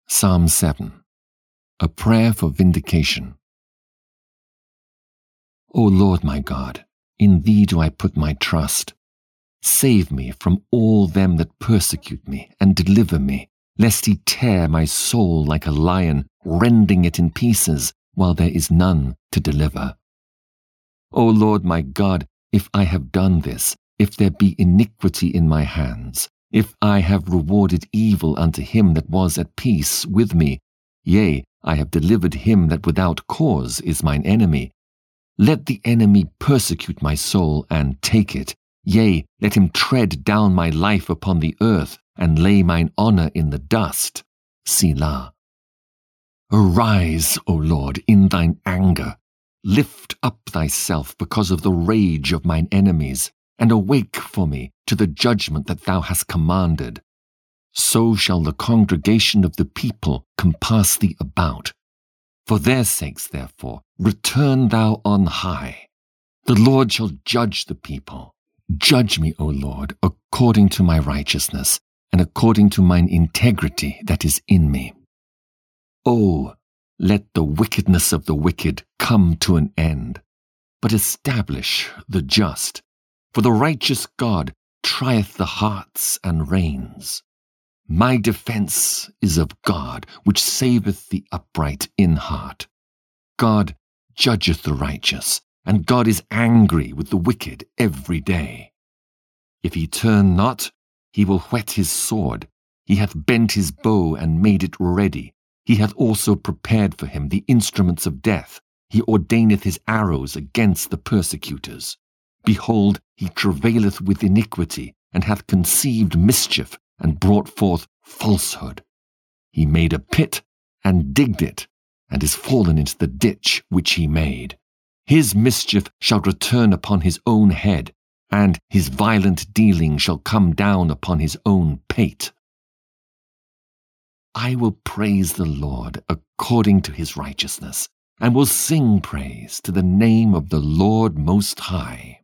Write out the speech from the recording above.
Psalm 7. A Prayer for Vindication. O Lord my God, in Thee do I put my trust. Save me from all them that persecute me, and deliver me, lest He tear my soul like a lion, rending it in pieces, while there is none to deliver. O Lord my God, if I have done this, if there be iniquity in my hands, if I have rewarded evil unto him that was at peace with me, yea, I have delivered him that without cause is mine enemy, let the enemy persecute my soul and take it. Yea, let him tread down my life upon the earth, and lay mine honour in the dust. Selah. Arise, O Lord, in thine anger. Lift up thyself because of the rage of mine enemies, and awake for me to the judgment that thou hast commanded. So shall the congregation of the people compass thee about. For their sakes, therefore, return thou on high. The Lord shall judge the people. Judge me, O Lord, according to my righteousness, and according to mine integrity that is in me. O, let the wickedness of the wicked come to an end, but establish the just. For the righteous God trieth the hearts and reins. My defence is of God, which saveth the upright in heart. God judgeth the righteous, and God is angry with the wicked every day. If he turn not, he will whet his sword. He hath bent his bow and made it ready. He hath also prepared for him the instruments of death. He ordaineth his arrows against the persecutors. Behold, he travaileth with iniquity, and hath conceived mischief, and brought forth falsehood. He made a pit, and digged it, and is fallen into the ditch which he made. His mischief shall return upon his own head, and his violent dealing shall come down upon his own pate. I will praise the Lord according to his righteousness, and will sing praise to the name of the Lord Most High.